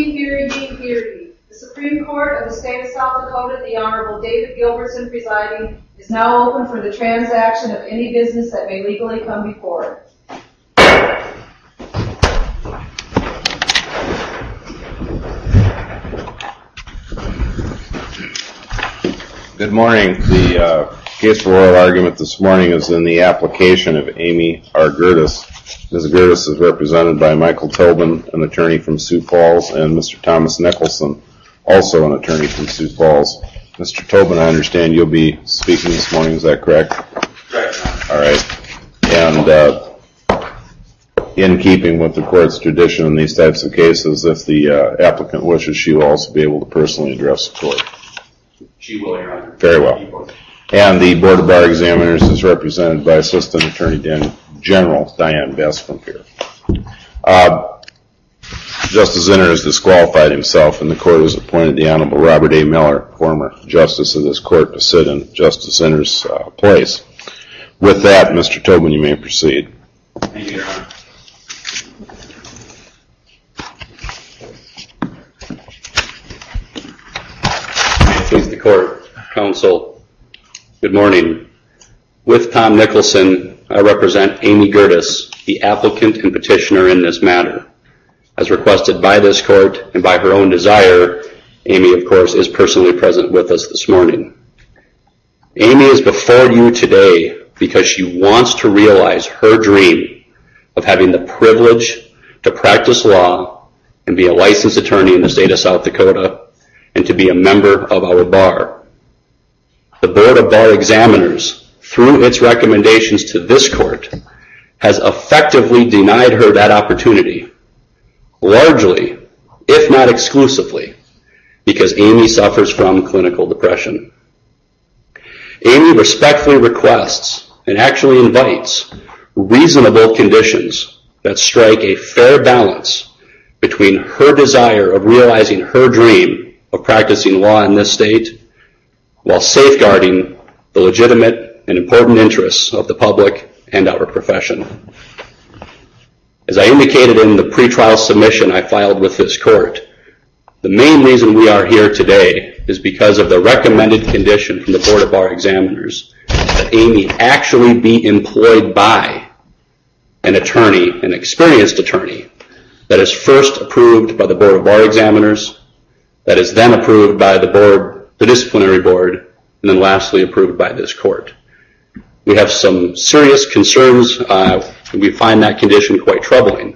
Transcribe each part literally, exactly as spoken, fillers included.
ye, hear ye, hear ye. The Supreme Court of the State of South Dakota, the Honorable David Gilbertson presiding, is now open for the transaction of any business that may legally come before it. Good morning. The uh, case for oral argument this morning is in the application of Amy R. Gerdes. Miz Gerdes is represented by Michael Tobin, an attorney from Sioux Falls, and Mister Thomas Nicholson, also an attorney from Sioux Falls. Mister Tobin, I understand you'll be speaking this morning. Is that correct? Correct. All right. And uh, in keeping with the court's tradition in these types of cases, if the uh, applicant wishes, she will also be able to personally address the court. She will, Your Honor. Very well. And the Board of Bar Examiners is represented by Assistant Attorney Dan, General Diane Best from here. Uh, Justice Zinner has disqualified himself, and the court has appointed the Honorable Robert A. Miller, former Justice of this court, to sit in Justice Zinner's uh, place. With that, Mister Tobin, you may proceed. Thank you, Your Honor. Please, the court, counsel, good morning. With Tom Nicholson, I represent Amy Gerdes, the applicant and petitioner in this matter. As requested by this court and by her own desire, Amy, of course, is personally present with us this morning. Amy is before you today because she wants to realize her dream of having the privilege to practice law and be a licensed attorney in the state of South Dakota and to be a member of our bar. The Board of Bar Examiners, through its recommendations to this court, has effectively denied her that opportunity, largely, if not exclusively, because Amy suffers from clinical depression. Amy respectfully requests and actually invites reasonable conditions that strike a fair balance between her desire of realizing her dream of practicing law in this state while safeguarding the legitimate and important interests of the public and our profession. As I indicated in the pretrial submission I filed with this court, the main reason we are here today is because of the recommended condition from the Board of Bar Examiners that Amy actually be employed by an attorney, an experienced attorney, that is first approved by the Board of Bar Examiners, that is then approved by the board, the disciplinary board, and then lastly approved by this court. We have some serious concerns, uh, and we find that condition quite troubling.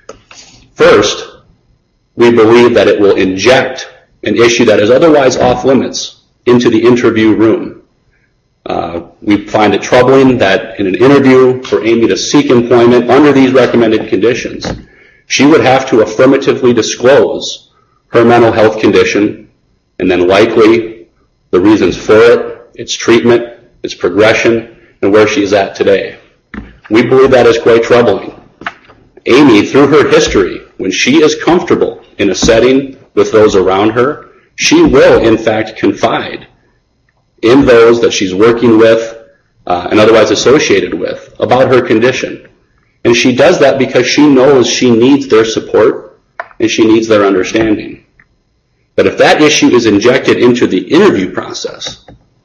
First, we believe that it will inject an issue that is otherwise off limits into the interview room. Uh, we find it troubling that in an interview for Amy to seek employment under these recommended conditions, she would have to affirmatively disclose her mental health condition, and then likely the reasons for it, its treatment, its progression, and where she's at today. We believe that is quite troubling. Amy, through her history, when she is comfortable in a setting with those around her, she will, in fact, confide in those that she's working with uh, and otherwise associated with about her condition. And she does that because she knows she needs their support and she needs their understanding. But if that issue is injected into the interview process,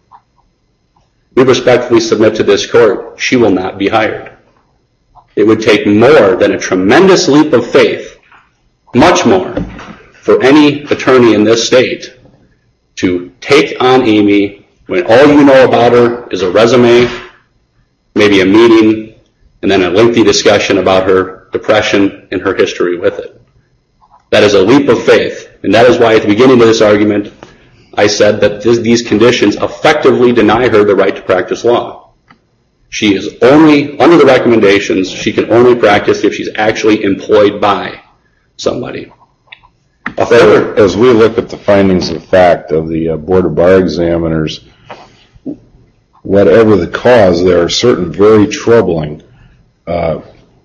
we respectfully submit to this court, she will not be hired. It would take more than a tremendous leap of faith, much more, for any attorney in this state to take on Amy when all you know about her is a resume, maybe a meeting, and then a lengthy discussion about her depression and her history with it. That is a leap of faith, and that is why at the beginning of this argument I said that this, these conditions effectively deny her the right to practice law. She is only, under the recommendations, she can only practice if she's actually employed by somebody. Further, as we look at the findings of fact of the uh, Board of Bar Examiners, whatever the cause, there are certain very troubling uh,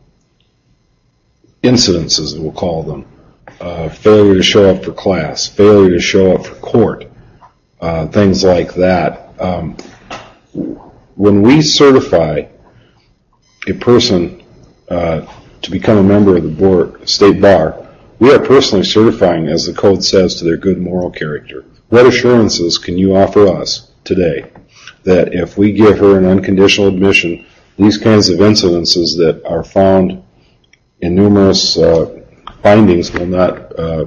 incidences, we'll call them. Uh, failure to show up for class, failure to show up for court, uh, things like that. Um, when we certify a person uh, to become a member of the board, state bar, We are personally certifying, as the code says, to their good moral character. What assurances can you offer us today that if we give her an unconditional admission, these kinds of incidences that are found in numerous uh, findings will not uh,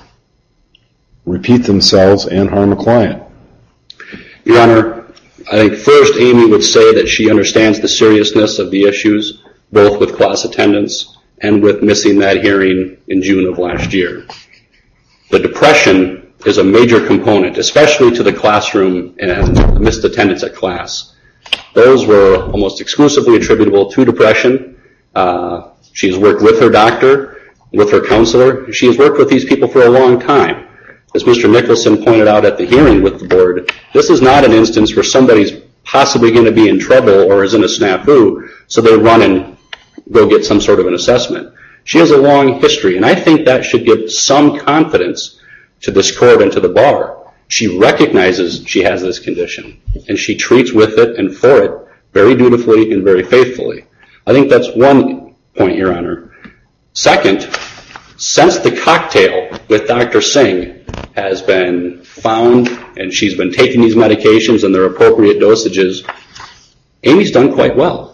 repeat themselves and harm a client? Your Honor, I think first Amy would say that she understands the seriousness of the issues, both with class attendance and with missing that hearing in June of last year. The depression is a major component, especially to the classroom and the missed attendance at class. Those were almost exclusively attributable to depression. Uh, she has worked with her doctor, with her counselor. She has worked with these people for a long time. As Mister Nicholson pointed out at the hearing with the board, this is not an instance where somebody's possibly going to be in trouble or is in a snafu, so they run and go get some sort of an assessment. She has a long history, and I think that should give some confidence to this court and to the bar. She recognizes she has this condition, and she treats with it and for it very dutifully and very faithfully. I think that's one point, Your Honor. Second, since the cocktail with Doctor Singh has been found and she's been taking these medications and their appropriate dosages, Amy's done quite well.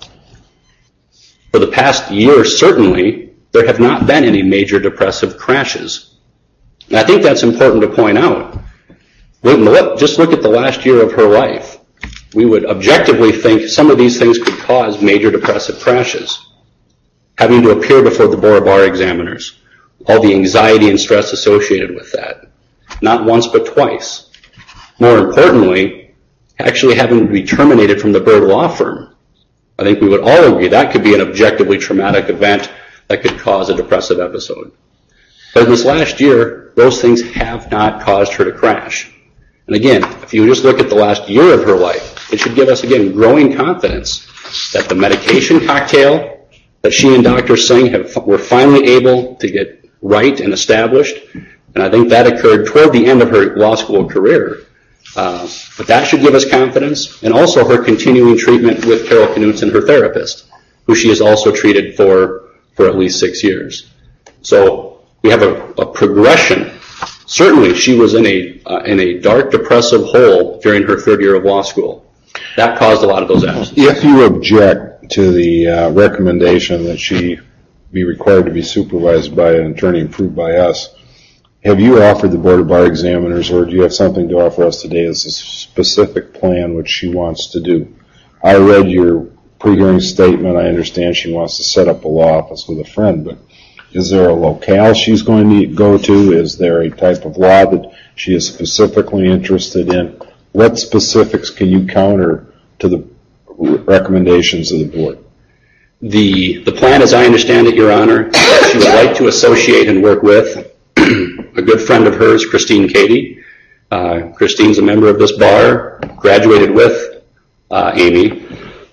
For the past year, certainly, there have not been any major depressive crashes. And I think that's important to point out. Just look at the last year of her life. We would objectively think some of these things could cause major depressive crashes. Having to appear before the board of bar examiners, all the anxiety and stress associated with that. Not once, but twice. More importantly, actually having to be terminated from the Bird Law Firm. I think we would all agree that could be an objectively traumatic event that could cause a depressive episode. But in this last year, those things have not caused her to crash. And again, if you just look at the last year of her life, it should give us, again, growing confidence that the medication cocktail that she and Doctor Singh have, were finally able to get right and established, and I think that occurred toward the end of her law school career. Uh, but that should give us confidence, and also her continuing treatment with Carol Knutson, her therapist, who she has also treated for, for at least six years. So we have a, a progression. Certainly she was in a, uh, in a dark depressive hole during her third year of law school. That caused a lot of those absences. If you object to the uh, recommendation that she be required to be supervised by an attorney approved by us, have you offered the Board of Bar Examiners, or do you have something to offer us today as a specific plan which she wants to do? I read your pre-hearing statement. I understand she wants to set up a law office with a friend, but is there a locale she's going to go to? Is there a type of law that she is specifically interested in? What specifics can you counter to the recommendations of the board? The, the plan, as I understand it, Your Honor, that she would like to associate and work with a good friend of hers, Christine Cady. Uh, Christine's a member of this bar, graduated with uh, Amy.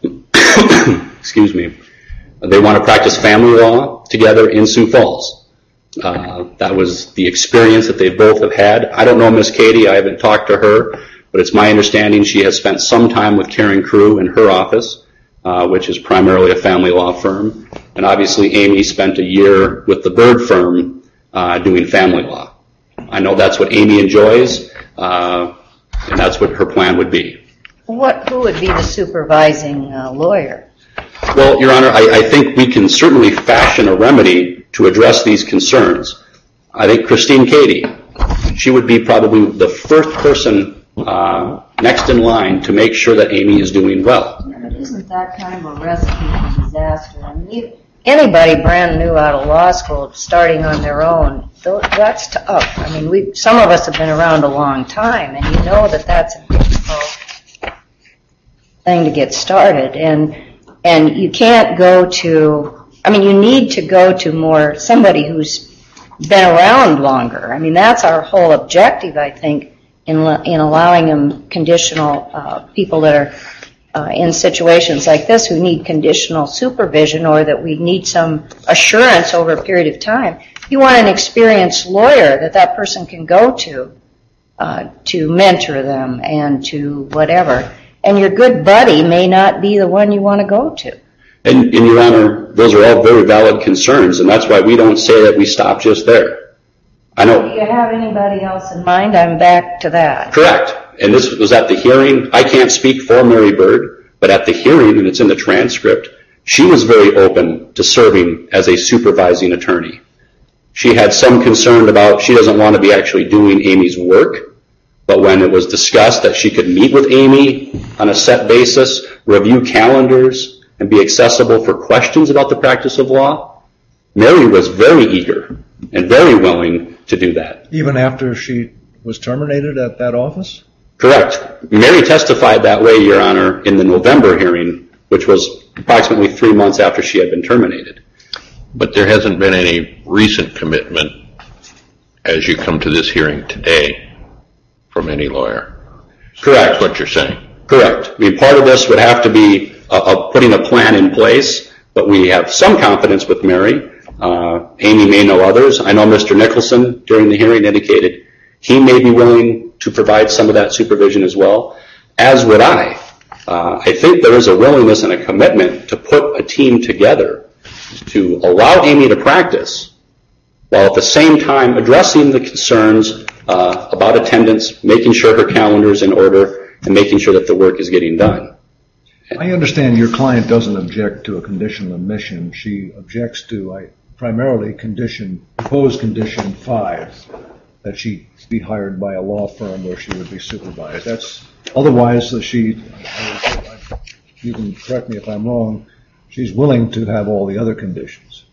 Excuse me. They want to practice family law together in Sioux Falls. Uh, that was the experience that they both have had. I don't know Miss Cady. I haven't talked to her, but it's my understanding she has spent some time with Karen Crew in her office, uh, which is primarily a family law firm. And obviously Amy spent a year with the Bird firm uh, doing family law. I know that's what Amy enjoys, uh, and that's what her plan would be. What, who would be the supervising uh, lawyer? Well, Your Honor, I, I think we can certainly fashion a remedy to address these concerns. I think Christine Cady, she would be probably the first person uh, next in line to make sure that Amy is doing well. Yeah, but isn't that kind of a recipe for disaster? I mean, anybody brand new out of law school starting on their own, that's tough. I mean, we some of us have been around a long time, and you know that that's a difficult thing to get started. And and you can't go to, I mean, you need to go to more, somebody who's been around longer. I mean, that's our whole objective, I think, in in allowing them conditional, uh, people that are uh, in situations like this who need conditional supervision, or that we need some assurance over a period of time. You want an experienced lawyer that that person can go to, uh, to mentor them and to whatever. And your good buddy may not be the one you want to go to. And, and Your Honor, those are all very valid concerns, and that's why we don't say that we stop just there. I know. Do you have anybody else in mind? I'm back to that. Correct. And this was at the hearing. I can't speak for Mary Bird, but at the hearing, and it's in the transcript, she was very open to serving as a supervising attorney. She had some concern about she doesn't want to be actually doing Amy's work, but when it was discussed that she could meet with Amy on a set basis, review calendars, and be accessible for questions about the practice of law, Mary was very eager and very willing to do that. Even after she was terminated at that office? Correct. Mary testified that way, Your Honor, in the November hearing, which was approximately three months after she had been terminated. But there hasn't been any recent commitment as you come to this hearing today from any lawyer. Correct. That's what you're saying. Correct. I mean, part of this would have to be uh, uh, putting a plan in place, but we have some confidence with Mary. Uh, Amy may know others. I know Mister Nicholson during the hearing indicated he may be willing to provide some of that supervision as well, as would I. Uh, I think there is a willingness and a commitment to put a team together to allow Amy to practice while at the same time addressing the concerns uh, about attendance, making sure her calendar is in order, and making sure that the work is getting done. I understand your client doesn't object to a condition of admission. She objects to I, primarily condition, proposed condition five, that she be hired by a law firm where she would be supervised. That's otherwise that she, you can correct me if I'm wrong, she's willing to have all the other conditions.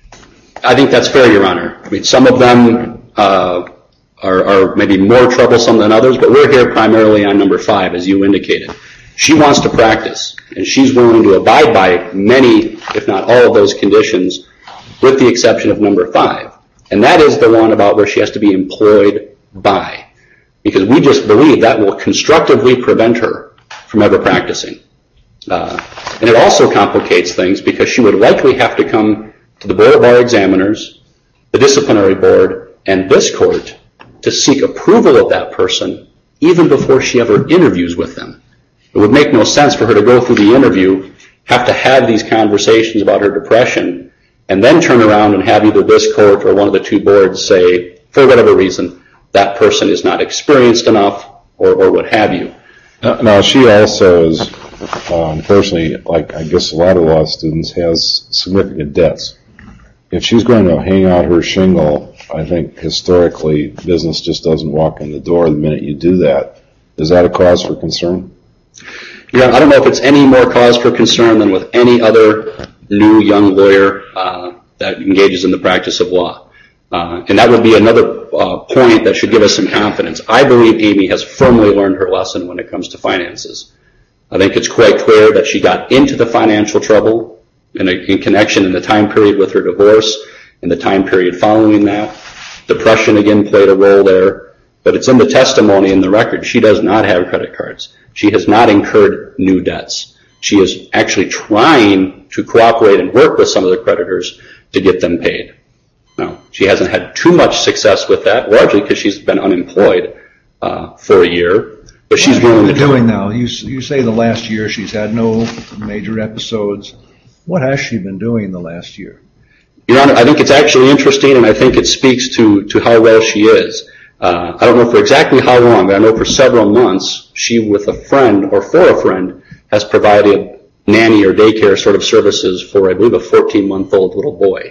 I think that's fair, Your Honor. I mean, some of them uh, are, are maybe more troublesome than others, but we're here primarily on number five, as you indicated. She wants to practice, and she's willing to abide by many, if not all of those conditions, with the exception of number five. And that is the one about where she has to be employed by, because we just believe that will constructively prevent her from ever practicing. Uh, and it also complicates things because she would likely have to come to the Board of Bar Examiners, the Disciplinary Board, and this court to seek approval of that person even before she ever interviews with them. It would make no sense for her to go through the interview, have to have these conversations about her depression, and then turn around and have either this court or one of the two boards say, for whatever reason, that person is not experienced enough or, or what have you. Now, she also is, uh, unfortunately, like I guess a lot of law students, has significant debts. If she's going to hang out her shingle, I think historically business just doesn't walk in the door the minute you do that. Is that a cause for concern? Yeah, I don't know if it's any more cause for concern than with any other new young lawyer uh, that engages in the practice of law. Uh, and that would be another uh, point that should give us some confidence. I believe Amy has firmly learned her lesson when it comes to finances. I think it's quite clear that she got into the financial trouble in, a, in connection in the time period with her divorce and the time period following that. Depression, again, played a role there. But it's in the testimony in the record. She does not have credit cards. She has not incurred new debts. She is actually trying to cooperate and work with some of the creditors to get them paid. Now, she hasn't had too much success with that, largely because she's been unemployed uh, for a year. But she's willing to doing now. You you say the last year she's had no major episodes. What has she been doing the last year? Your Honor, I think it's actually interesting, and I think it speaks to to how well she is. Uh, I don't know for exactly how long, but I know for several months she, with a friend or for a friend, has provided nanny or daycare sort of services for, I believe, a fourteen-month-old little boy.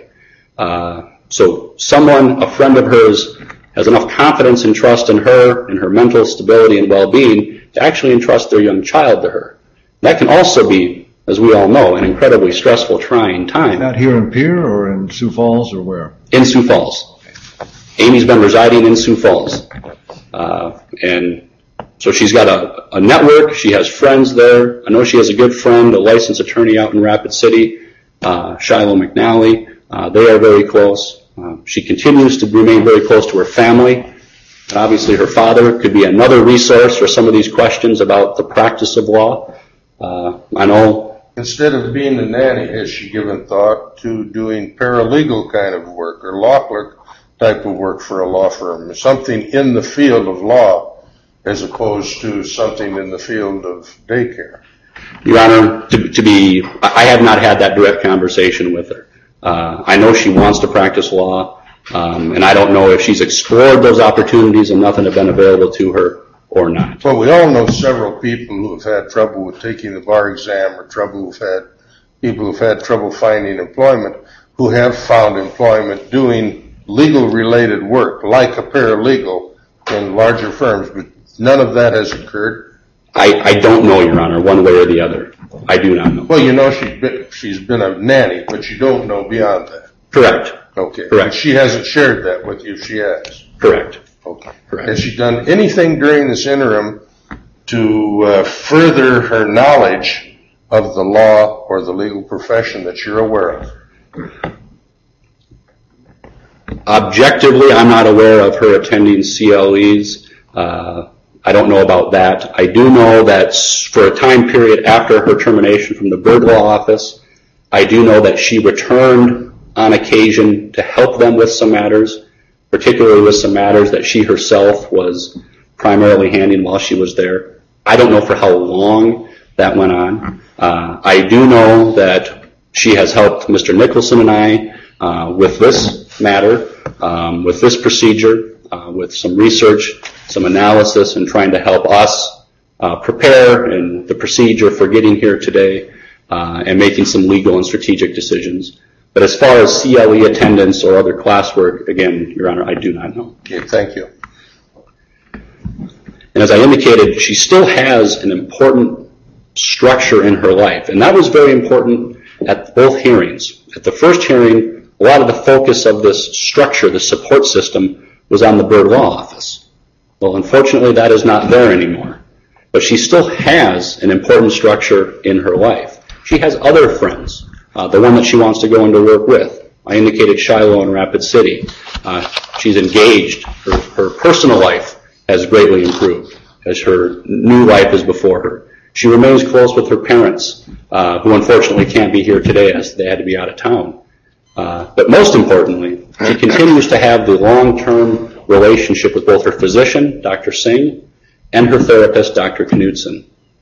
Uh, so someone, a friend of hers, has enough confidence and trust in her and her mental stability and well-being to actually entrust their young child to her. That can also be, as we all know, an incredibly stressful, trying time. Not here in Pierre or in Sioux Falls or where? In Sioux Falls. Amy's been residing in Sioux Falls. Uh, and so she's got a, a network. She has friends there. I know she has a good friend, a licensed attorney out in Rapid City, uh, Shiloh McNally. Uh, they are very close. Uh, she continues to remain very close to her family. And obviously her father could be another resource for some of these questions about the practice of law. Uh, I know. Instead of being a nanny, has she given thought to doing paralegal kind of work or law clerk type of work for a law firm, something in the field of law as opposed to something in the field of daycare? Your Honor, to, to be, I have not had that direct conversation with her. Uh, I know she wants to practice law. Um, and I don't know if she's explored those opportunities and nothing have been available to her or not. Well, we all know several people who have had trouble with taking the bar exam, or trouble who've had people who've had trouble finding employment, who have found employment doing legal-related work, like a paralegal in larger firms, but none of that has occurred. I, I don't know, Your Honor, one way or the other. I do not know. Well, you know she's been, she's been a nanny, but you don't know beyond that. Correct. Okay. Correct. But she hasn't shared that with you if she has. Correct. Okay. Correct. Has she done anything during this interim to uh, further her knowledge of the law or the legal profession that you're aware of? Objectively, I'm not aware of her attending C L Es. Uh, I don't know about that. I do know that for a time period after her termination from the Bird Law Office, I do know that she returned on occasion to help them with some matters, particularly with some matters that she herself was primarily handling while she was there. I don't know for how long that went on. Uh, I do know that she has helped Mister Nicholson and I uh, with this matter, um, with this procedure, uh, with some research, some analysis, and trying to help us uh, prepare in the procedure for getting here today uh, and making some legal and strategic decisions. But as far as C L E attendance or other classwork, again, Your Honor, I do not know. Okay, thank you. And as I indicated, she still has an important structure in her life. And that was very important at both hearings. At the first hearing, a lot of the focus of this structure, the support system, was on the Bird Law Office. Well, unfortunately, that is not there anymore. But she still has an important structure in her life. She has other friends. Uh, the one that she wants to go into work with. I indicated Shiloh and Rapid City. Uh, she's engaged. Her, her personal life has greatly improved as her new life is before her. She remains close with her parents, uh, who unfortunately can't be here today as they had to be out of town. Uh, but most importantly, she continues to have the long-term relationship with both her physician, Doctor Singh, and her therapist, Doctor Knudsen.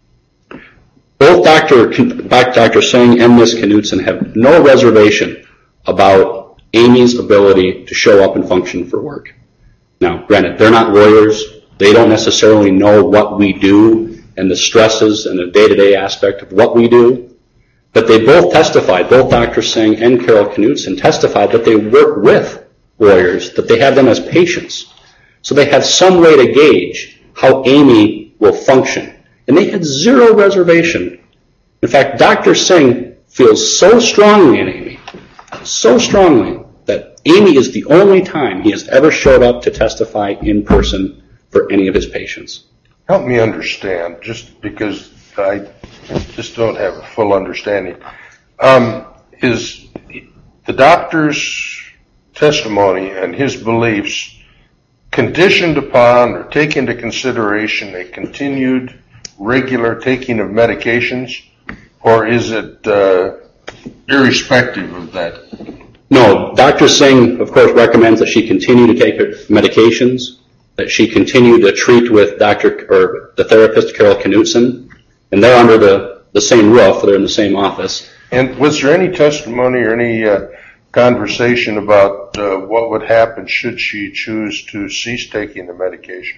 Both Doctor Doctor Singh and Miz Knudsen have no reservation about Amy's ability to show up and function for work. Now, granted, they're not lawyers. They don't necessarily know what we do and the stresses and the day-to-day aspect of what we do. But they both testified, both Doctor Singh and Carol Knudsen testified that they work with lawyers, that they have them as patients. So they have some way to gauge how Amy will function. And they had zero reservation. In fact, Doctor Singh feels so strongly in Amy, so strongly, that Amy is the only time he has ever showed up to testify in person for any of his patients. Help me understand, just because I just don't have a full understanding. Um, is the doctor's testimony and his beliefs conditioned upon or take into consideration a continued regular taking of medications, or is it uh, irrespective of that? No, Doctor Singh, of course, recommends that she continue to take her medications, that she continue to treat with Doctor or the therapist, Carol Knudsen, and they're under the, the same roof, they're in the same office. And was there any testimony or any uh, conversation about uh, what would happen should she choose to cease taking the medication?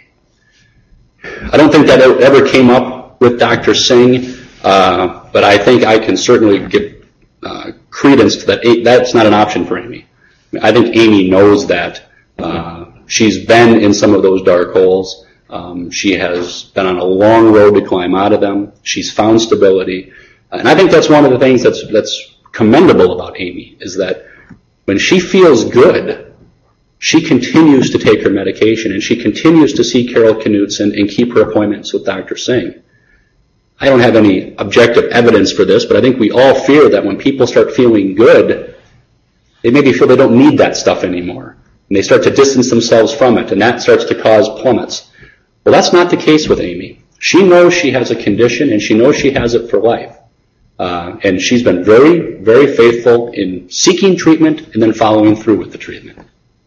I don't think that ever came up with Doctor Singh, uh, but I think I can certainly give uh, credence to that. That's not an option for Amy. I think Amy knows that. Uh, she's been in some of those dark holes. Um, she has been on a long road to climb out of them. She's found stability. And I think that's one of the things that's, that's commendable about Amy, is that when she feels good, she continues to take her medication, and she continues to see Carol Knudsen and keep her appointments with Doctor Singh. I don't have any objective evidence for this, but I think we all fear that when people start feeling good, they maybe feel they don't need that stuff anymore. And they start to distance themselves from it, and that starts to cause plummets. Well, that's not the case with Amy. She knows she has a condition, and she knows she has it for life. Uh, and she's been very, very faithful in seeking treatment and then following through with the treatment.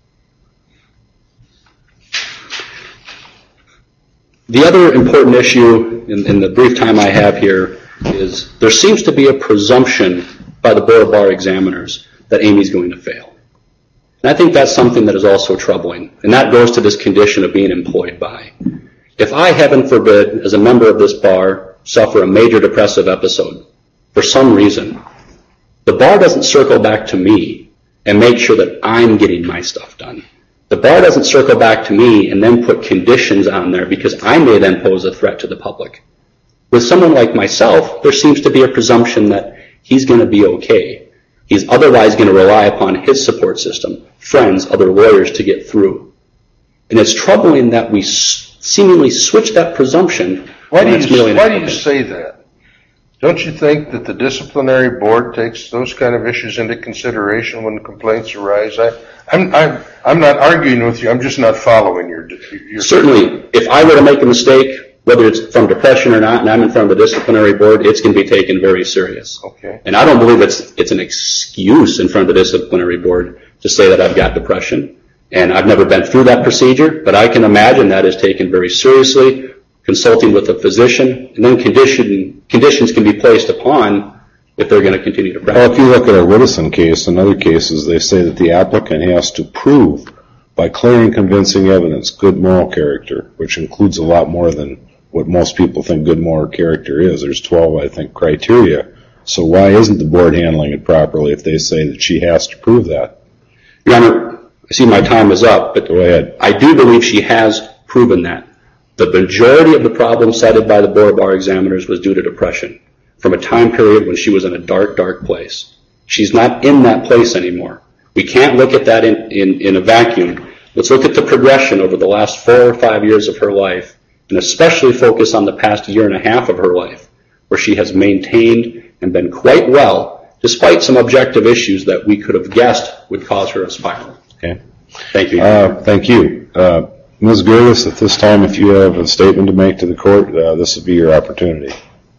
The other important issue in, in the brief time I have here is there seems to be a presumption by the Board of Bar Examiners that Amy's going to fail. And I think that's something that is also troubling. And that goes to this condition of being employed by. If I, heaven forbid, as a member of this bar, suffer a major depressive episode for some reason, the bar doesn't circle back to me and make sure that I'm getting my stuff done. The bar doesn't circle back to me and then put conditions on there because I may then pose a threat to the public. With someone like myself, there seems to be a presumption that he's going to be okay. He's otherwise going to rely upon his support system, friends, other lawyers to get through. And it's troubling that we seemingly switch that presumption. Why do you, why do you say that? Don't you think that the disciplinary board takes those kind of issues into consideration when complaints arise? I, I'm, I'm, I'm not arguing with you. I'm just not following your, your... Certainly, if I were to make a mistake, whether it's from depression or not, and I'm in front of the disciplinary board, it's going to be taken very serious. Okay. And I don't believe it's it's an excuse in front of the disciplinary board to say that I've got depression. And I've never been through that procedure, but I can imagine that is taken very seriously, consulting with a physician, and then condition, conditions can be placed upon if they're going to continue to practice. Well, if you look at our Whittison case and other cases, they say that the applicant has to prove by clear and convincing evidence good moral character, which includes a lot more than what most people think good moral character is. There's twelve, I think, criteria. So why isn't the board handling it properly if they say that she has to prove that? Your Honor, I see my time is up, but go ahead. I do believe she has proven that. The majority of the problems cited by the Board of Bar Examiners was due to depression from a time period when she was in a dark, dark place. She's not in that place anymore. We can't look at that in, in, in a vacuum. Let's look at the progression over the last four or five years of her life, and especially focus on the past year and a half of her life, where she has maintained and been quite well, despite some objective issues that we could have guessed would cause her a spiral. Okay. Thank you. Uh, thank you. Uh, Miz Gerdes, at this time, if you have a statement to make to the court, uh, this would be your opportunity.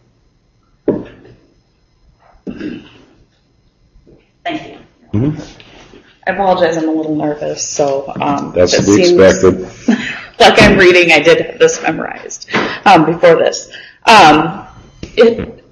Thank you. Mm-hmm. I apologize, I'm a little nervous, so um, that's it to be seems expected. Like I'm reading, I did have this memorized um, before this. Um, it,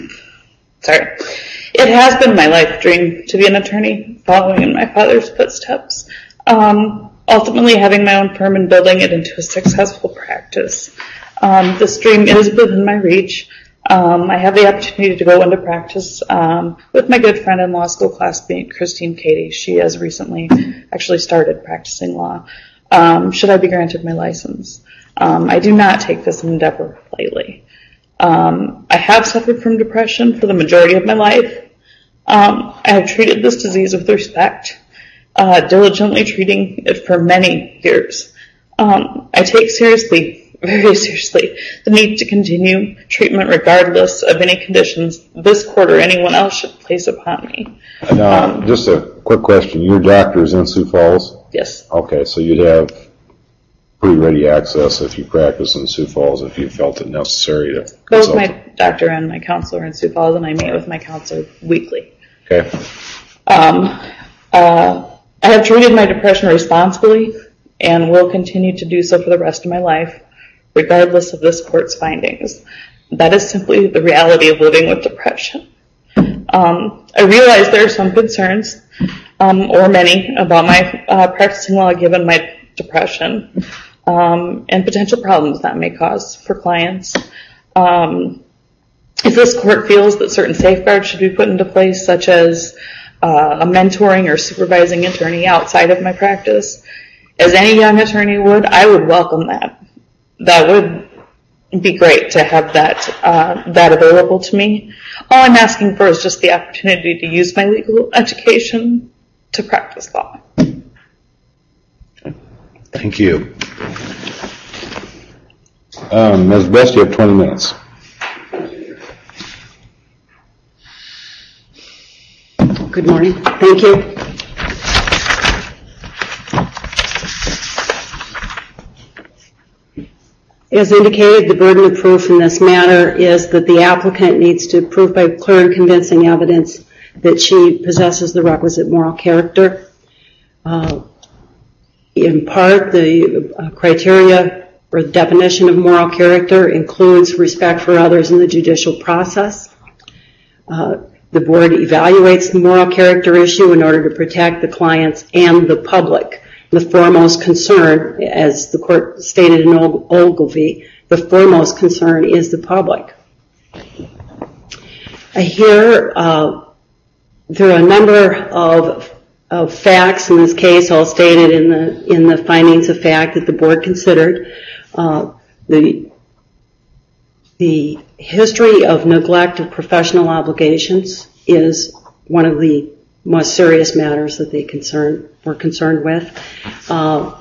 sorry. It has been my life dream to be an attorney, following in my father's footsteps. Um, ultimately, having my own firm and building it into a successful practice. Um, this dream is within my reach. Um, I have the opportunity to go into practice um, with my good friend in law school classmate, Christine Cady. She has recently actually started practicing law. Um, should I be granted my license? Um, I do not take this endeavor lightly. Um, I have suffered from depression for the majority of my life. Um, I have treated this disease with respect, uh, diligently treating it for many years. Um, I take seriously, very seriously, the need to continue treatment regardless of any conditions this court or anyone else should place upon me. Now, Um, just a quick question. Your doctor is in Sioux Falls? Yes. Okay, so you'd have pretty ready access if you practice in Sioux Falls if you felt it necessary to Both consult. my doctor and my counselor in Sioux Falls, and I meet with my counselor weekly. Okay. Um, uh, I have treated my depression responsibly and will continue to do so for the rest of my life, regardless of this court's findings. That is simply the reality of living with depression. Um, I realize there are some concerns, um, or many, about my uh, practicing law given my depression um, and potential problems that may cause for clients. Um, if this court feels that certain safeguards should be put into place, such as uh, a mentoring or supervising attorney outside of my practice, as any young attorney would, I would welcome that. That would be great to have that uh, that available to me. All I'm asking for is just the opportunity to use my legal education to practice law. Thank you. Um, Miz Best, you have twenty minutes. Good morning. Thank you. As indicated, the burden of proof in this matter is that the applicant needs to prove by clear and convincing evidence that she possesses the requisite moral character. Uh, in part, the uh, criteria or the definition of moral character includes respect for others in the judicial process. Uh, The board evaluates the moral character issue in order to protect the clients and the public. The foremost concern, as the court stated in Ogilvie, the foremost concern is the public. Here, uh, there are a number of, of facts in this case, all stated in the in the findings of fact that the board considered. Uh, the the history of neglect of professional obligations is one of the most serious matters that they concern were concerned with. Uh,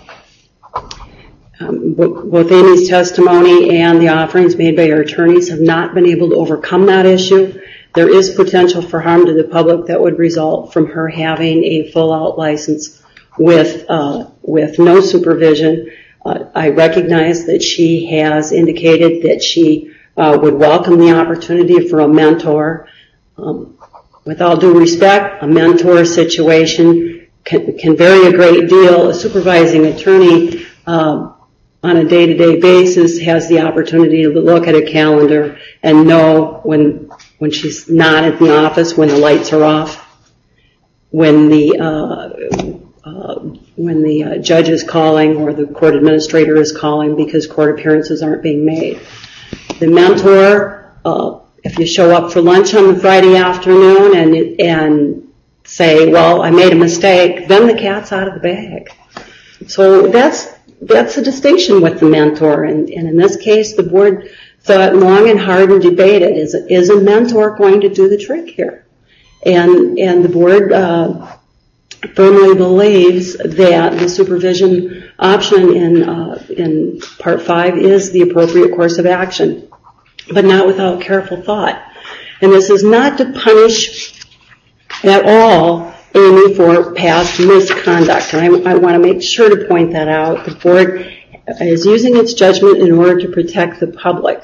um, both Amy's testimony and the offerings made by her attorneys have not been able to overcome that issue. There is potential for harm to the public that would result from her having a full-out license with uh, with no supervision. Uh, I recognize that she has indicated that she uh, would welcome the opportunity for a mentor. Um, with all due respect, a mentor situation can, can vary a great deal. A supervising attorney um, on a day-to-day basis has the opportunity to look at a calendar and know when when she's not at the office, when the lights are off, when the uh, uh, when the uh, judge is calling or the court administrator is calling because court appearances aren't being made. The mentor, uh, if you show up for lunch on the Friday afternoon and and say, well, I made a mistake, then the cat's out of the bag. So that's that's a distinction with the mentor, and, and in this case, the board thought long and hard and debated, is, is a mentor going to do the trick here? And and the board uh, firmly believes that the supervision option in uh, in Part five is the appropriate course of action, but not without careful thought. And this is not to punish at all Amy for past misconduct. And I, I want to make sure to point that out. The board is using its judgment in order to protect the public.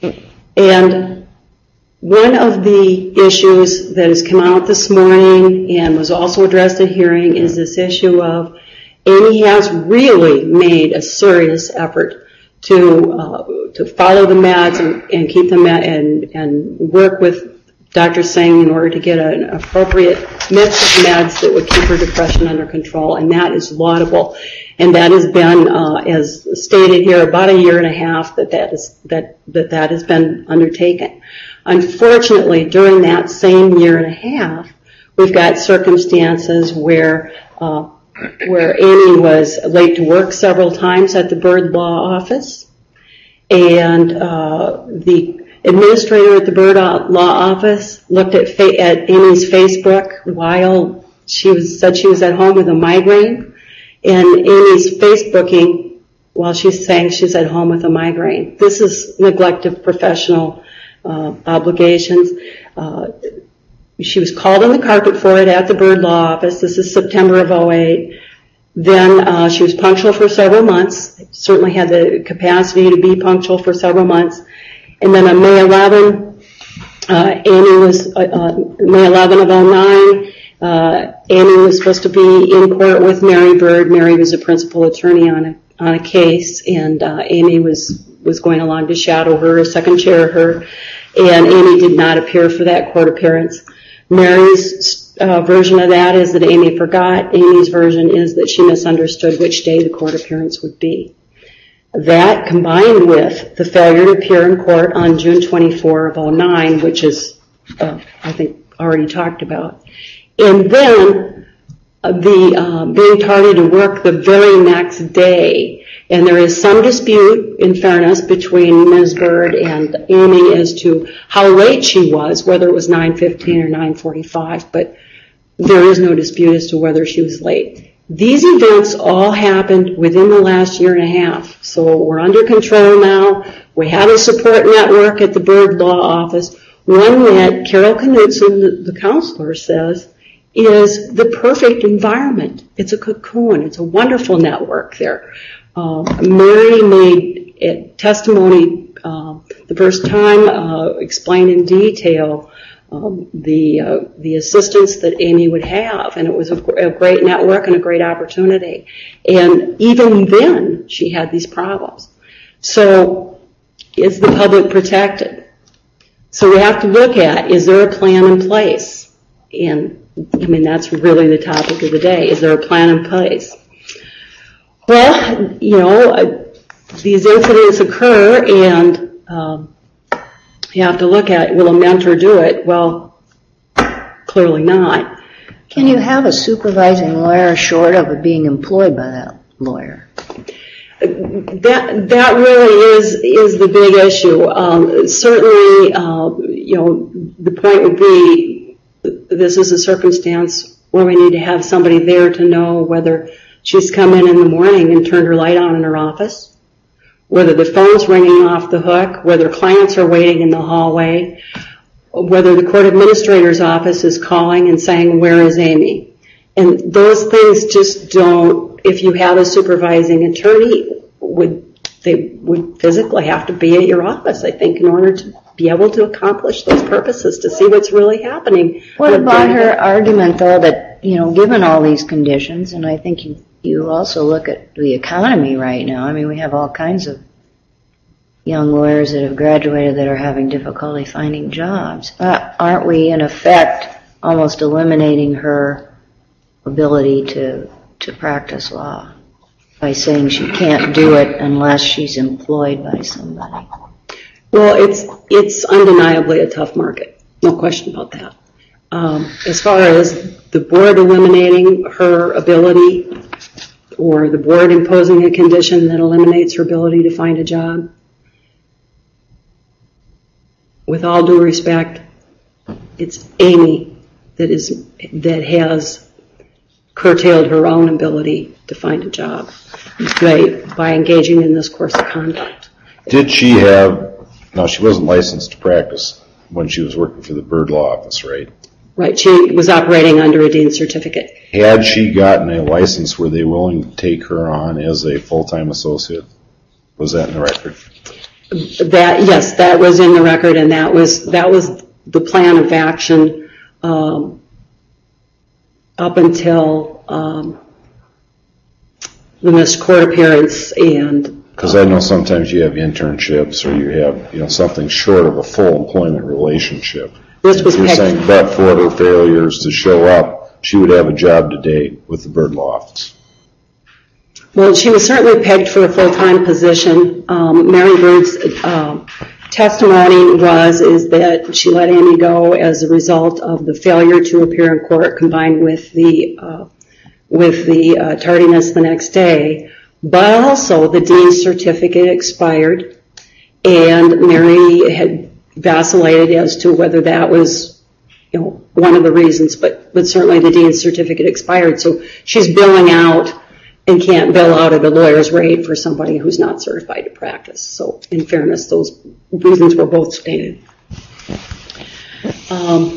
And one of the issues that has come out this morning and was also addressed at hearing is this issue of Amy has really made a serious effort to uh, to follow the meds and, and keep them at, and and work with Doctor Singh in order to get an appropriate mix of meds that would keep her depression under control, and that is laudable. And that has been, uh, as stated here, about a year and a half that that is that that that has been undertaken. Unfortunately, during that same year and a half, we've got circumstances where uh, where Amy was late to work several times at the Byrd Law Office, and uh, the administrator at the Byrd Law Office looked at fa- at Amy's Facebook while she was said she was at home with a migraine. And Amy's Facebooking while she's saying she's at home with a migraine. This is neglect of professional uh, obligations. Uh, she was called on the carpet for it at the Byrd Law Office. This is September of oh eight. Then uh, she was punctual for several months. Certainly had the capacity to be punctual for several months. And then on May eleventh, uh, Amy was uh, uh, May eleventh of oh nine. Uh, Amy was supposed to be in court with Mary Byrd. Mary was a principal attorney on a on a case, and uh, Amy was was going along to shadow her, or second chair her, and Amy did not appear for that court appearance. Mary's uh, version of that is that Amy forgot. Amy's version is that she misunderstood which day the court appearance would be. That combined with the failure to appear in court on June twenty-fourth of oh nine, which is, uh, I think, already talked about. And then uh, the uh, being tardy to work the very next day. And there is some dispute, in fairness, between Miz Byrd and Amy as to how late she was, whether it was nine fifteen or nine forty-five, but there is no dispute as to whether she was late. These events all happened within the last year and a half, so we're under control now. We have a support network at the Byrd Law Office, one that Carol Knutson, the, the counselor, says is the perfect environment. It's a cocoon. It's a wonderful network there. Uh, Mary made a testimony uh, the first time, uh, explained in detail um, the uh, the assistance that Amy would have, and it was a, a great network and a great opportunity. And even then, she had these problems. So, is the public protected? So we have to look at, is there a plan in place? And, I mean, that's really the topic of the day. Is there a plan in place? Well, you know, uh, these incidents occur, and um, you have to look at, will a mentor do it? Well, clearly not. Can you have a supervising lawyer short of being employed by that lawyer? That that really is is the big issue. Um, certainly, uh, you know, the point would be this is a circumstance where we need to have somebody there to know whether she's come in in the morning and turned her light on in her office, whether the phone's ringing off the hook, whether clients are waiting in the hallway, whether the court administrator's office is calling and saying, "Where is Amy?" And those things just don't. If you have a supervising attorney, would they would physically have to be at your office, I think, in order to be able to accomplish those purposes, to see what's really happening. What about her argument, though, that, you know, given all these conditions, and I think you, you also look at the economy right now. I mean, we have all kinds of young lawyers that have graduated that are having difficulty finding jobs. Uh, aren't we, in effect, almost eliminating her ability to to practice law by saying she can't do it unless she's employed by somebody? Well, it's it's undeniably a tough market, no question about that. Um, as far as the board eliminating her ability, or the board imposing a condition that eliminates her ability to find a job, with all due respect, it's Amy that is that has curtailed her own ability to find a job by, by engaging in this course of conduct. Did she have, no, she wasn't licensed to practice when she was working for the Byrd Law Office, right? Right, she was operating under a dean's certificate. Had she gotten a license, were they willing to take her on as a full-time associate? Was that in the record? That, yes, that was in the record, and that was that was the plan of action um, up until um, the missed court appearance. And because I know sometimes you have internships, or you have, you know, something short of a full employment relationship. This was You're pegged. saying, but for her failures to show up, she would have a job today with the Byrd Law Office. Well, she was certainly pegged for a full-time position. Um, Mary Byrd's uh, testimony was is that she let Amy go as a result of the failure to appear in court, combined with the uh, with the uh, tardiness the next day. But also, the dean's certificate expired, and Mary had vacillated as to whether that was, you know, one of the reasons. But but certainly, the dean's certificate expired, so she's billing out and can't bill out at a lawyer's rate for somebody who's not certified to practice. So, in fairness, those reasons were both stated. Um,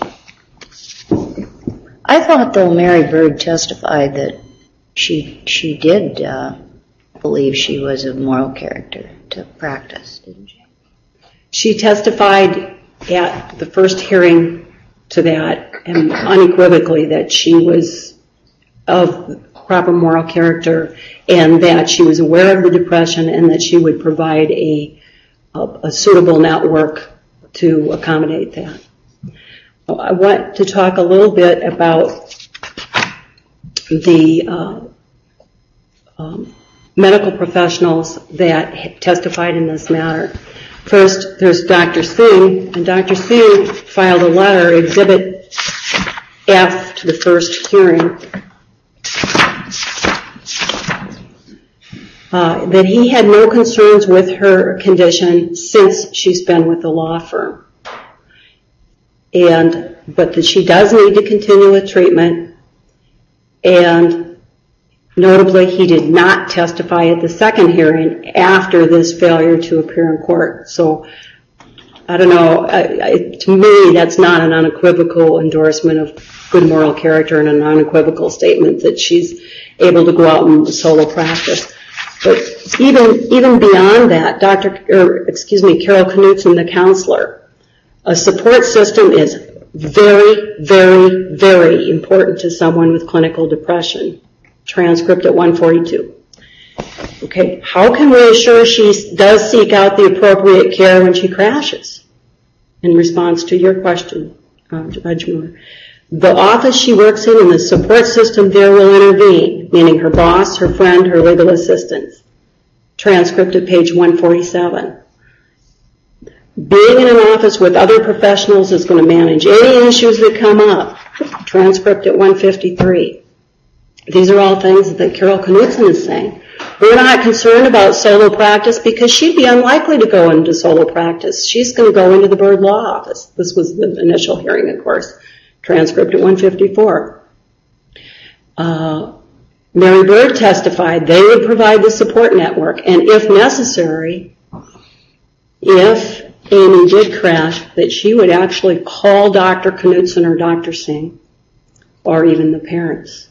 I thought, though, Mary Byrd testified that she she did uh, believe she was of moral character to practice, didn't she? She testified at the first hearing to that, and unequivocally that she was of proper moral character, and that she was aware of the depression, and that she would provide a, a, a suitable network to accommodate that. I want to talk a little bit about the uh, um, medical professionals that testified in this matter. First, there's Doctor Singh, and Doctor Singh filed a letter, Exhibit F, to the first hearing, Uh, that he had no concerns with her condition since she's been with the law firm, and but that she does need to continue with treatment. And notably, he did not testify at the second hearing after this failure to appear in court. So I don't know. I, I, to me, that's not an unequivocal endorsement of good moral character, and an unequivocal statement that she's able to go out and solo practice. But even even beyond that, Doctor or excuse me, Carol Knutson, the counselor, a support system is very, very, very important to someone with clinical depression. Transcript at one forty-two. Okay, how can we assure she does seek out the appropriate care when she crashes? in response to your question, uh, Judge Moore. The office she works in and the support system there will intervene, meaning her boss, her friend, her legal assistants. Transcript at page one forty-seven. Being in an office with other professionals is going to manage any issues that come up. Transcript at one fifty-three. These are all things that Carol Knudsen is saying. We're not concerned about solo practice because she'd be unlikely to go into solo practice. She's going to go into the Byrd Law Office. This was the initial hearing, of course. Transcript at one fifty-four. Uh, Mary Byrd testified they would provide the support network, and if necessary, if Amy did crash, that she would actually call Doctor Knudsen or Doctor Singh, or even the parents.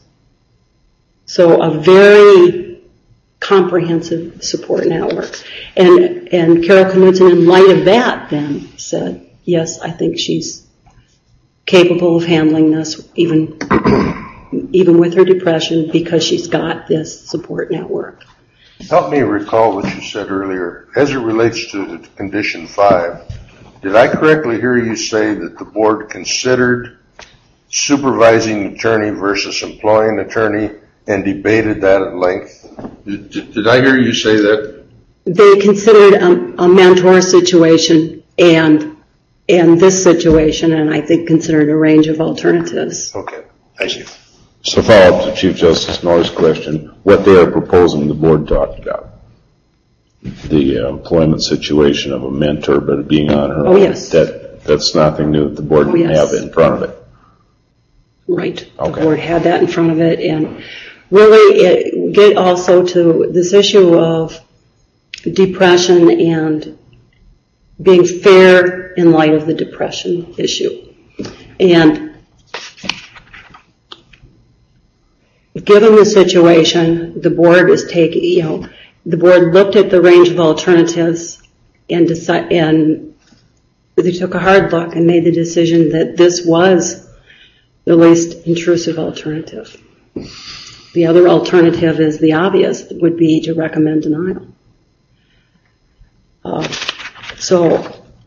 So a very comprehensive support network. And, and Carol Knudsen, in light of that, then said, yes, I think she's capable of handling this, even even with her depression, because she's got this support network. Help me recall what you said earlier. As it relates to condition five, did I correctly hear you say that the board considered supervising attorney versus employing attorney and debated that at length? Did, did, did I hear you say that? They considered a, a mentor situation and and this situation, and I think considered a range of alternatives. Okay, thank you. So follow up to Chief Justice Norris' question, what they are proposing the board talked about. The uh, employment situation of a mentor, but it being on her Oh, own. yes. That, that's nothing new that the board Oh, didn't yes. have in front of it. Right. Okay. The board had that in front of it, and really it get also to this issue of depression and being fair in light of the depression issue. And given the situation, the board is taking, you know, the board looked at the range of alternatives and decided, and they took a hard look and made the decision that this was the least intrusive alternative. The other alternative is the obvious, would be to recommend denial. Uh, so,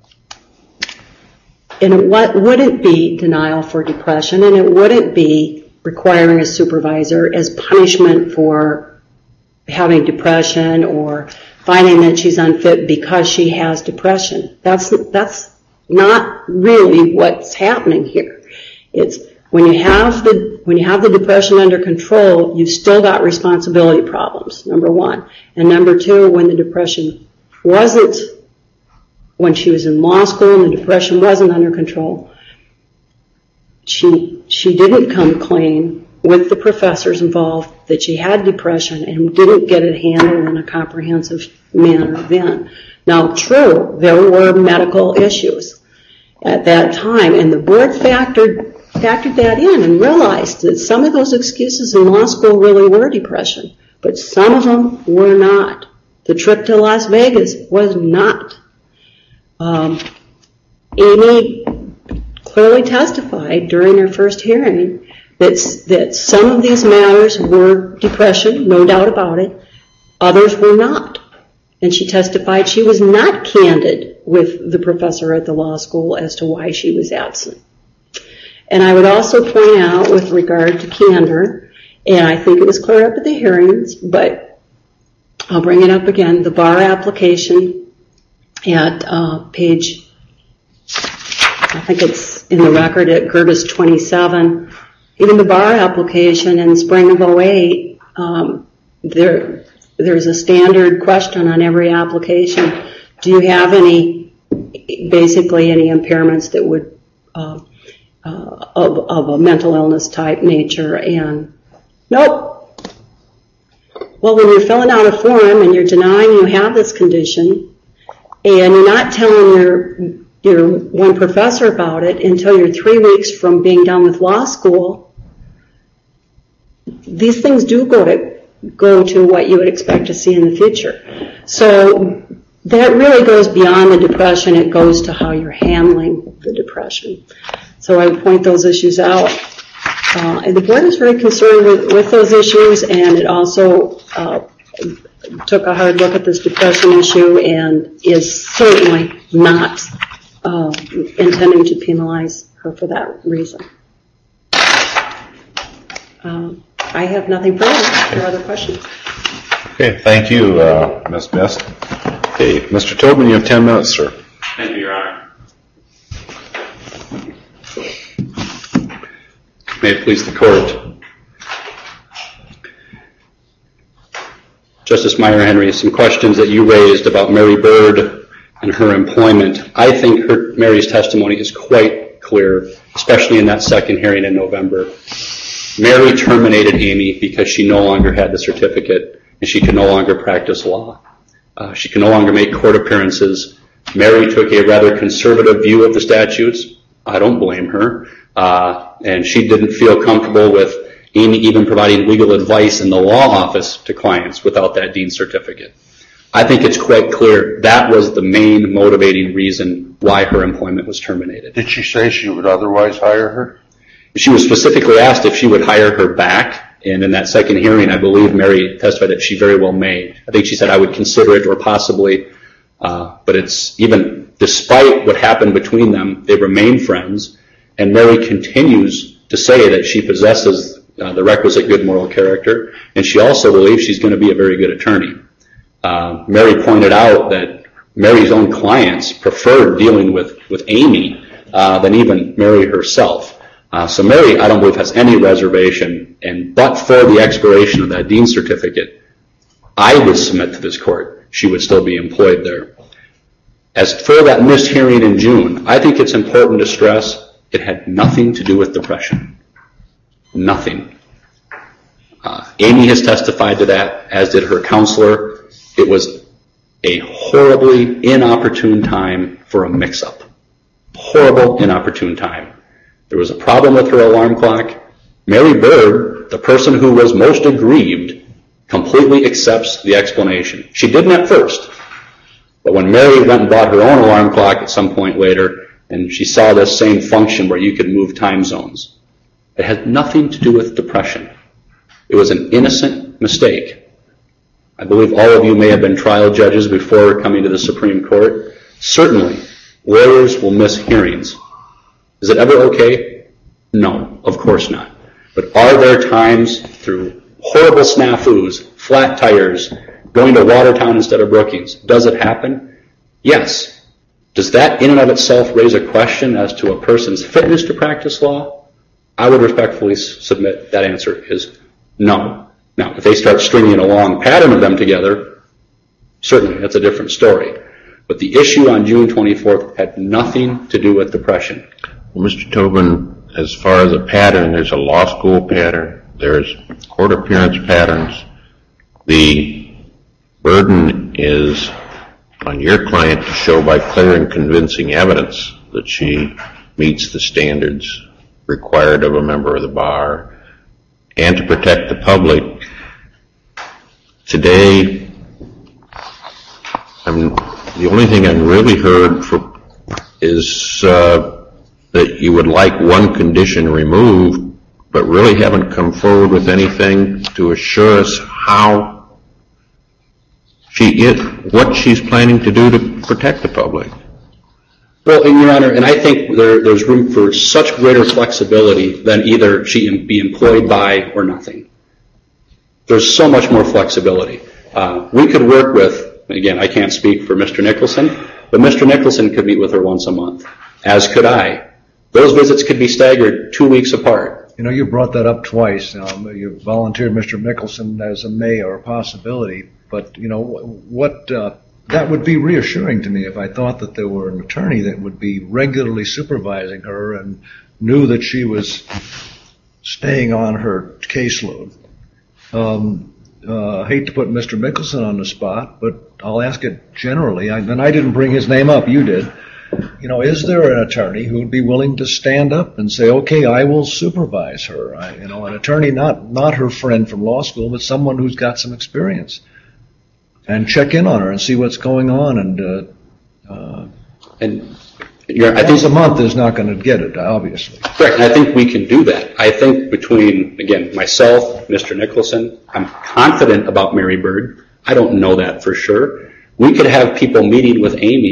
and it what, wouldn't be denial for depression, and it wouldn't be requiring a supervisor as punishment for having depression or finding that she's unfit because she has depression. That's that's not really what's happening here. It's when you have the when you have the depression under control, you've still got responsibility problems, number one. And number two, when the depression wasn't, when she was in law school and the depression wasn't under control, she she didn't come clean with the professors involved that she had depression and didn't get it handled in a comprehensive manner then. Now, true, there were medical issues at that time, and the board factored factored that in and realized that some of those excuses in law school really were depression, but some of them were not. The trip to Las Vegas was not. Um, Amy clearly testified during her first hearing that, that some of these matters were depression, no doubt about it. Others were not. And she testified she was not candid with the professor at the law school as to why she was absent. And I would also point out with regard to candor, and I think it was clear up at the hearings, but I'll bring it up again, the bar application at uh, page, I think it's in the record at Gertis twenty-seven, even the bar application in spring of oh eight, um, there, there's a standard question on every application. Do you have any, basically any impairments that would, uh, uh, of, of a mental illness type nature? And nope. Well, when you're filling out a form and you're denying you have this condition, and you're not telling your your one professor about it until you're three weeks from being done with law school, these things do go to go to what you would expect to see in the future. So that really goes beyond the depression. It goes to how you're handling the depression. So I would point those issues out. Uh, and the board is very concerned with, with those issues, and it also uh, took a hard look at this depression issue and is certainly not uh, intending to penalize her for that reason. Um, I have nothing further. No other questions? Okay, thank you, uh, Miz Best. Okay, Mister Tobin, you have ten minutes, sir. Thank you, Your Honor. May it please the court. Justice Meyer Henry, some questions that you raised about Mary Bird and her employment. I think her, Mary's testimony is quite clear, especially in that second hearing in November. Mary terminated Amy because she no longer had the certificate and she could no longer practice law. Uh, she could no longer make court appearances. Mary took a rather conservative view of the statutes. I don't blame her. Uh, and she didn't feel comfortable with Amy even providing legal advice in the law office to clients without that dean's certificate. I think it's quite clear that was the main motivating reason why her employment was terminated. Did she say she would otherwise hire her? She was specifically asked if she would hire her back, and in that second hearing, I believe Mary testified that she very well may. I think she said, I would consider it or possibly, uh, but it's even, despite what happened between them, they remain friends, and Mary continues to say that she possesses uh, the requisite good moral character, and she also believes she's going to be a very good attorney. Uh, Mary pointed out that Mary's own clients preferred dealing with, with Amy uh, than even Mary herself. Uh, so Mary, I don't believe, has any reservation, and but for the expiration of that dean's certificate, I would submit to this court she would still be employed there. As for that missed hearing in June, I think it's important to stress it had nothing to do with depression. Nothing. Uh, Amy has testified to that, as did her counselor. It was a horribly inopportune time for a mix-up. Horrible, inopportune time. There was a problem with her alarm clock. Mary Bird, the person who was most aggrieved, completely accepts the explanation. She didn't at first, but when Mary went and bought her own alarm clock at some point later, and she saw this same function where you could move time zones, it had nothing to do with depression. It was an innocent mistake. I believe all of you may have been trial judges before coming to the Supreme Court. Certainly, lawyers will miss hearings. Is it ever okay? No, of course not. But are there times through horrible snafus, flat tires, going to Watertown instead of Brookings, does it happen? Yes. Does that in and of itself raise a question as to a person's fitness to practice law? I would respectfully submit that answer is no. Now, if they start stringing a long pattern of them together, certainly that's a different story. But the issue on June twenty-fourth had nothing to do with depression. Well, Mister Tobin, as far as a pattern, there's a law school pattern, there's court appearance patterns. The burden is on your client to show by clear and convincing evidence that she meets the standards required of a member of the bar and to protect the public. Today, I'm, the only thing I've really heard for, is uh, that you would like one condition removed, but really haven't come forward with anything to assure us how she is, what she's planning to do to protect the public. Well, Your Honor, and I think there, there's room for such greater flexibility than either she be employed by or nothing. There's so much more flexibility. Uh, we could work with, again, I can't speak for Mister Nicholson, but Mister Nicholson could meet with her once a month, as could I. Those visits could be staggered two weeks apart. You know, you brought that up twice. Um, you volunteered Mister Nicholson as a may or a possibility, but, you know, what uh, that would be reassuring to me if I thought that there were an attorney that would be regularly supervising her and knew that she was staying on her caseload. Um, uh, I hate to put Mister Nicholson on the spot, but I'll ask it generally. I, and I didn't bring his name up, you did. You know, is there an attorney who would be willing to stand up and say, okay, I will supervise her? I, you know, an attorney, not not her friend from law school, but someone who's got some experience, and check in on her and see what's going on. And uh, uh, and you're, I once think a month is not going to get it, obviously. Correct, and I think we can do that. I think between, again, myself, Mister Nicholson, I'm confident about Mary Bird. I don't know that for sure. We could have people meeting with Amy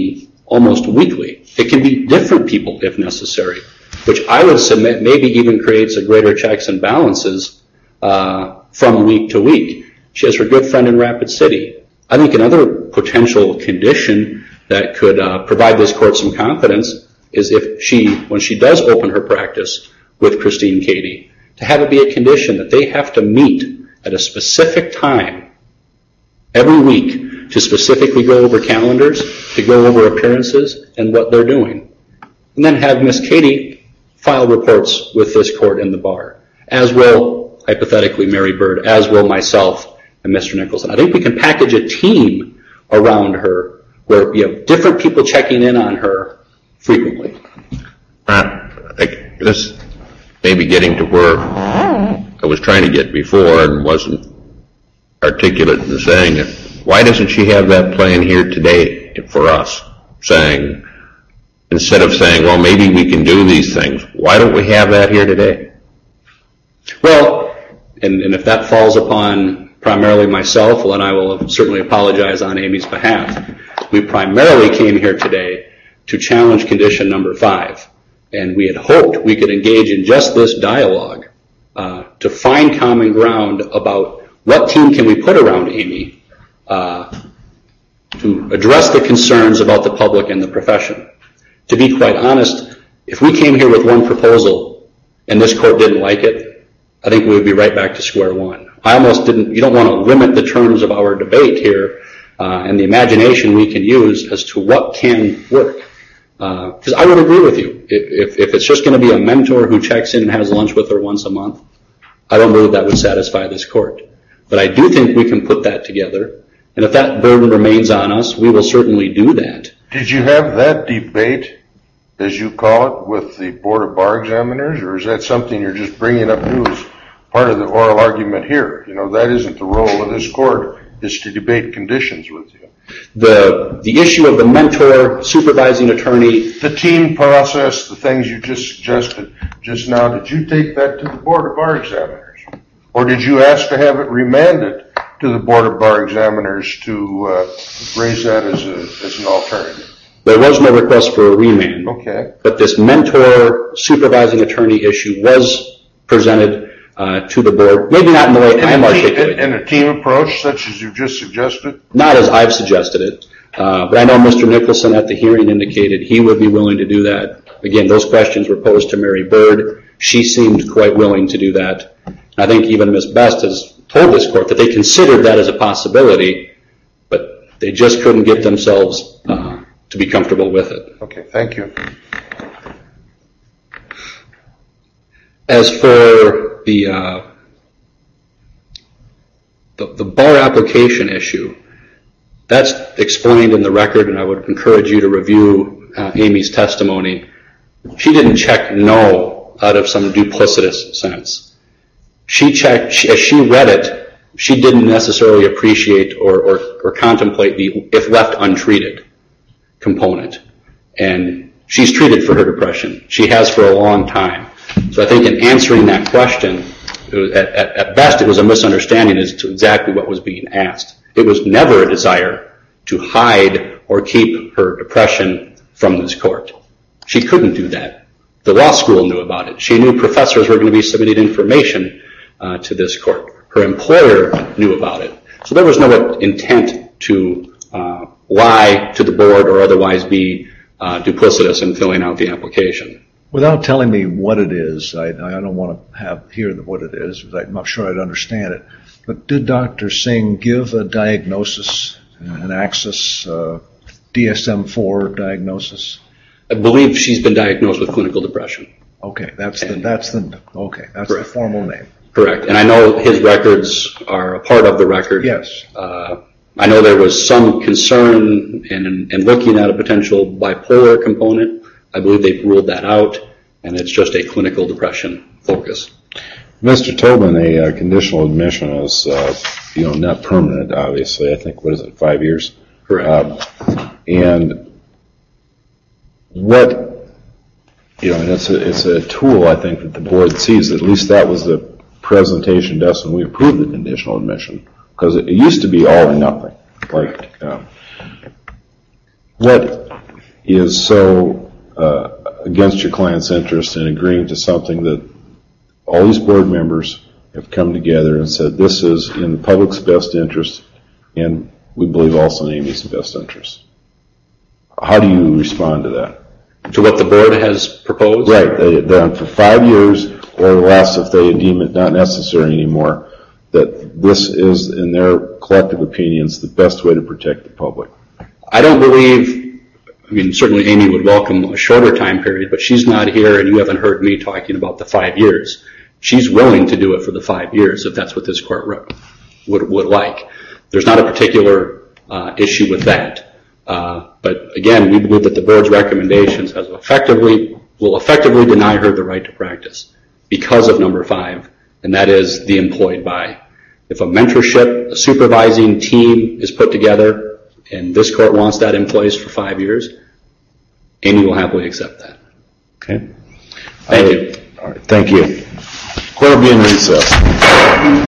almost weekly. It can be different people if necessary, which I would submit maybe even creates a greater checks and balances uh, from week to week. She has her good friend in Rapid City. I think another potential condition that could uh, provide this court some confidence is if she, when she does open her practice with Christine Cady, to have it be a condition that they have to meet at a specific time every week to specifically go over calendars, to go over appearances and what they're doing. And then have Miss Cady file reports with this court and the bar, as will, hypothetically, Mary Bird, as will myself and Mister Nicholson. I think we can package a team around her where you have different people checking in on her frequently. Uh, I, this may be getting to where I was trying to get before and wasn't articulate in saying it. Why doesn't she have that plan here today for us, saying, instead of saying, well, maybe we can do these things, why don't we have that here today? Well, and, and if that falls upon primarily myself, well, then I will certainly apologize on Amy's behalf. We primarily came here today to challenge condition number five, and we had hoped we could engage in just this dialogue uh, to find common ground about what team can we put around Amy uh, to address the concerns about the public and the profession. To be quite honest, if we came here with one proposal and this court didn't like it, I think we would be right back to square one. I almost didn't, you don't want to limit the terms of our debate here uh, and the imagination we can use as to what can work. Because uh, I would agree with you. If, if, if it's just going to be a mentor who checks in and has lunch with her once a month, I don't believe that would satisfy this court. But I do think we can put that together. And if that burden remains on us, we will certainly do that. Did you have that debate, as you call it, with the Board of Bar Examiners, or is that something you're just bringing up new as part of the oral argument here? You know, that isn't the role of this court, is to debate conditions with you. The the issue of the mentor, supervising attorney. The team process, the things you just suggested just now, did you take that to the Board of Bar Examiners? Or did you ask to have it remanded to the Board of Bar Examiners to uh, raise that as, a, as an alternative? There was no request for a remand. Okay. But this mentor, supervising attorney issue was presented uh, to the board. Maybe not in the way I'm articulating. And a team approach, such as you just suggested? Not as I've suggested it. Uh, but I know Mister Nicholson at the hearing indicated he would be willing to do that. Again, those questions were posed to Mary Bird. She seemed quite willing to do that. And I think even Miz Best has told this court that they considered that as a possibility, but they just couldn't get themselves uh, to be comfortable with it. Okay, thank you. As for the uh, the, the bar application issue, that's explained in the record, and I would encourage you to review uh, Amy's testimony. She didn't check no out of some duplicitous sense. She checked, she, as she read it, she didn't necessarily appreciate or, or, or contemplate the if left untreated component. And she's treated for her depression. She has for a long time. So I think in answering that question, it was, at, at, at best it was a misunderstanding as to exactly what was being asked. It was never a desire to hide or keep her depression from this court. She couldn't do that. The law school knew about it. She knew professors were going to be submitting information uh, to this court. Her employer knew about it. So there was no intent to uh, lie to the board or otherwise be uh, duplicitous in filling out the application. Without telling me what it is, I, I don't want to have hear what it is, because I'm not sure I'd understand it. But did Doctor Singh give a diagnosis, an Axis uh, D S M four diagnosis? I believe she's been diagnosed with clinical depression. Okay, that's the that's the okay, that's Correct. the formal name. Correct, and I know his records are a part of the record. Yes. Uh, I know there was some concern in, in looking at a potential bipolar component. I believe they've ruled that out, and it's just a clinical depression focus. Mister Tobin, a uh, conditional admission is, uh, you know, not permanent, obviously. I think, what is it, five years? Correct. Uh, and what, you know, and it's a, it's a tool, I think, that the board sees. At least that was the presentation to us when we approved the conditional admission. Because it, it used to be all or nothing. Like, um, what, is so uh, against your client's interest in agreeing to something that all these board members have come together and said this is in the public's best interest, and we believe also in Amy's best interest. How do you respond to that? To what the board has proposed? Right. They, they're for five years or less if they deem it not necessary anymore, that this is, in their collective opinions, the best way to protect the public. I don't believe, I mean, certainly Amy would welcome a shorter time period, but she's not here and you haven't heard me talking about the five years. She's willing to do it for the five years if that's what this court would, would like. There's not a particular uh, issue with that. Uh, but again, we believe that the board's recommendations has effectively, will effectively deny her the right to practice because of number five, and that is the employed by. If a mentorship, a supervising team is put together and this court wants that in place for five years, Amy will happily accept that. Okay. Thank you. All right. Thank you. Court will be in recess.